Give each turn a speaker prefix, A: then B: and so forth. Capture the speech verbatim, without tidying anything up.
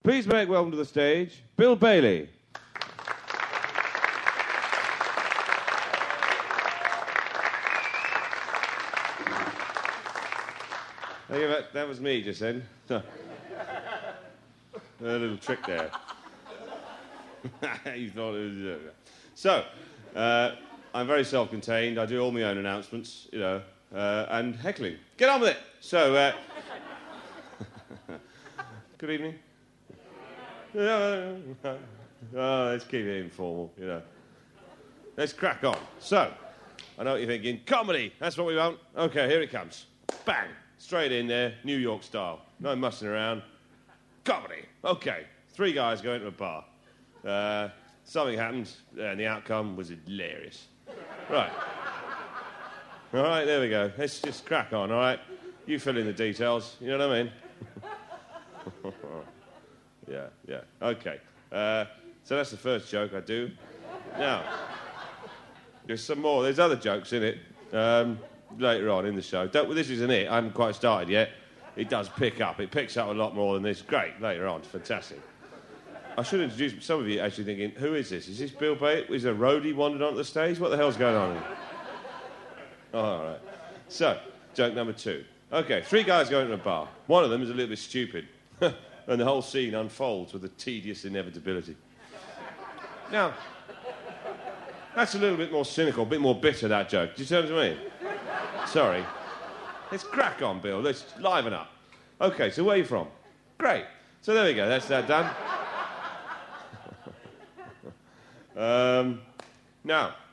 A: Please make welcome to the stage, Bill Bailey. Thank you, that, that was me just then. A little trick there. You thought it was... Uh, so, uh, I'm very self-contained. I do all my own announcements, you know, uh, and heckling. Get on with it. So, uh... good evening. Oh, let's keep it informal, you know. Let's crack on. So, I know what you're thinking. Comedy, that's what we want. Okay, here it comes. Bang. Straight in there, New York style. No mussing around. Comedy. Okay. Three guys go into a bar. Uh, something happened, and the outcome was hilarious. Right. All right, there we go. Let's just crack on, all right? You fill in the details, you know what I mean? Yeah, yeah. Okay. Uh, so that's the first joke I do. Now, there's some more. There's other jokes in it um, later on in the show. Don't, well, this isn't it. I haven't quite started yet. It does pick up. It picks up a lot more than this. Great. Later on. It's fantastic. I should introduce some of you actually thinking, who is this? Is this Bill Bailey? Is a roadie wandered onto the stage? What the hell's going on here? Oh, all right. So, joke number two. Okay, three guys go into a bar. One of them is a little bit stupid. And the whole scene unfolds with a tedious inevitability. Now, that's a little bit more cynical, a bit more bitter, that joke. Do you see what I mean? Sorry. Let's crack on, Bill. Let's liven up. OK, so where are you from? Great. So there we go. That's that done. um, now,